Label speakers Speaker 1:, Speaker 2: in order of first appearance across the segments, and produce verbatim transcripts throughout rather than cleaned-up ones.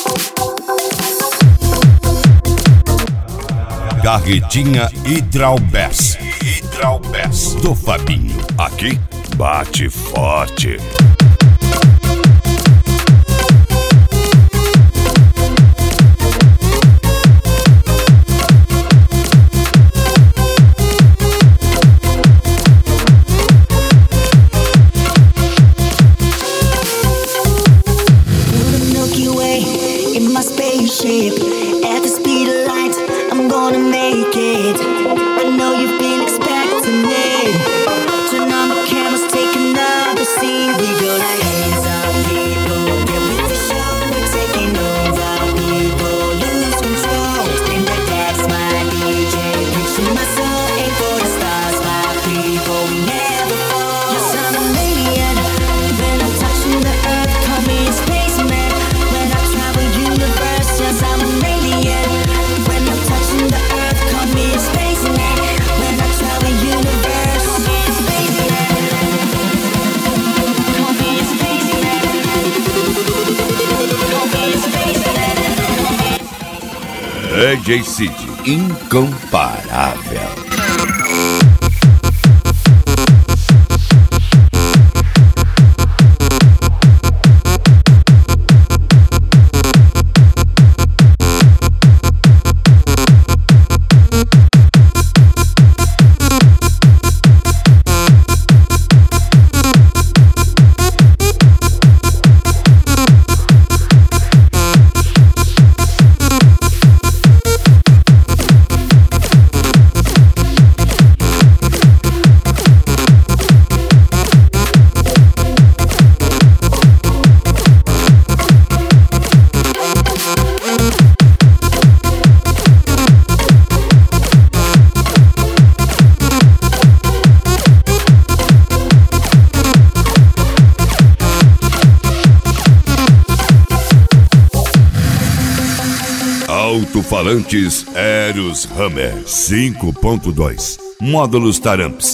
Speaker 1: Carretinha Hydralbest. Hydralbest do Fabinho. Aqui bate forte.
Speaker 2: At the speed of light, I'm gonna make it. I know you've been expecting it. Turn on the cameras, take another scene. We go like hands up, people. Get with the show, we're taking over. People lose control. And that that's my D J. Reaching my soul, aim for the stars. My people, we never fall. Yes, I'm a alien. When I'm touching the earth, call me a spaceman. When I travel universe, yes, I'm an alien. When I'm touching the earth, call me a spaceman. When I travel universe, call me a spaceman. Call me a spaceman. Call me a spaceman.
Speaker 1: D J Cid, incomparável. Alto-falantes Eros Hammer cinco ponto dois. Módulos Taramps.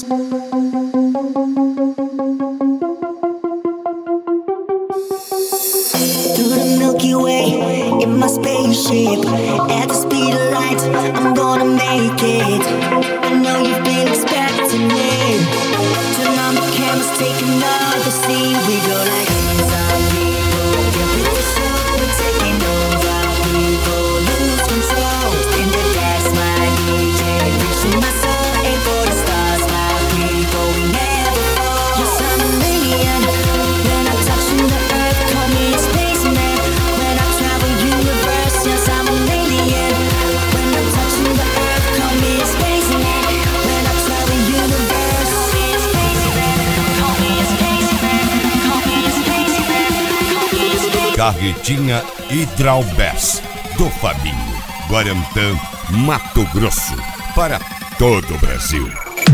Speaker 2: Through the Milky Way, in my spaceship. At the speed of light, I'm gonna make it. I know you've been expecting it. Turn on the cameras, take another scene. We go like hands up, people. Get with the show, we're taking over. People lose control. And that that's my D J. Reaching my soul, aim for the stars. My people, we never fall. Yes, I'm an alien. When I'm touching the earth, call me a spaceman. When I travel universe, yes, I'm an alien. When I'm touching the earth, call me a spaceman. When I travel universe, call me a spaceman. Call me a spaceman. Call me a spaceman. Call me a spaceman.
Speaker 1: Carretinha Hydralbest do Fabinho. Guarantã, Mato Grosso. Para todo o Brasil.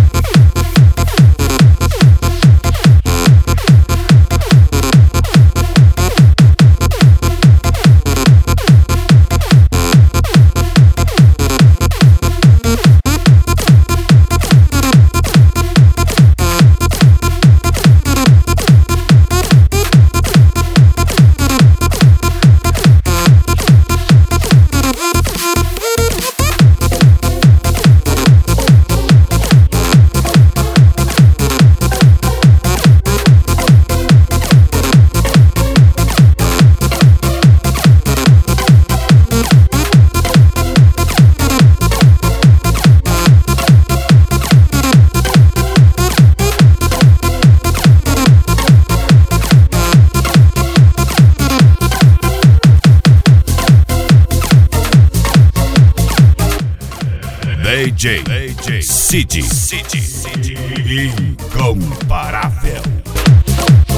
Speaker 1: D J, D J Cid, Cid, Cid, incomparável.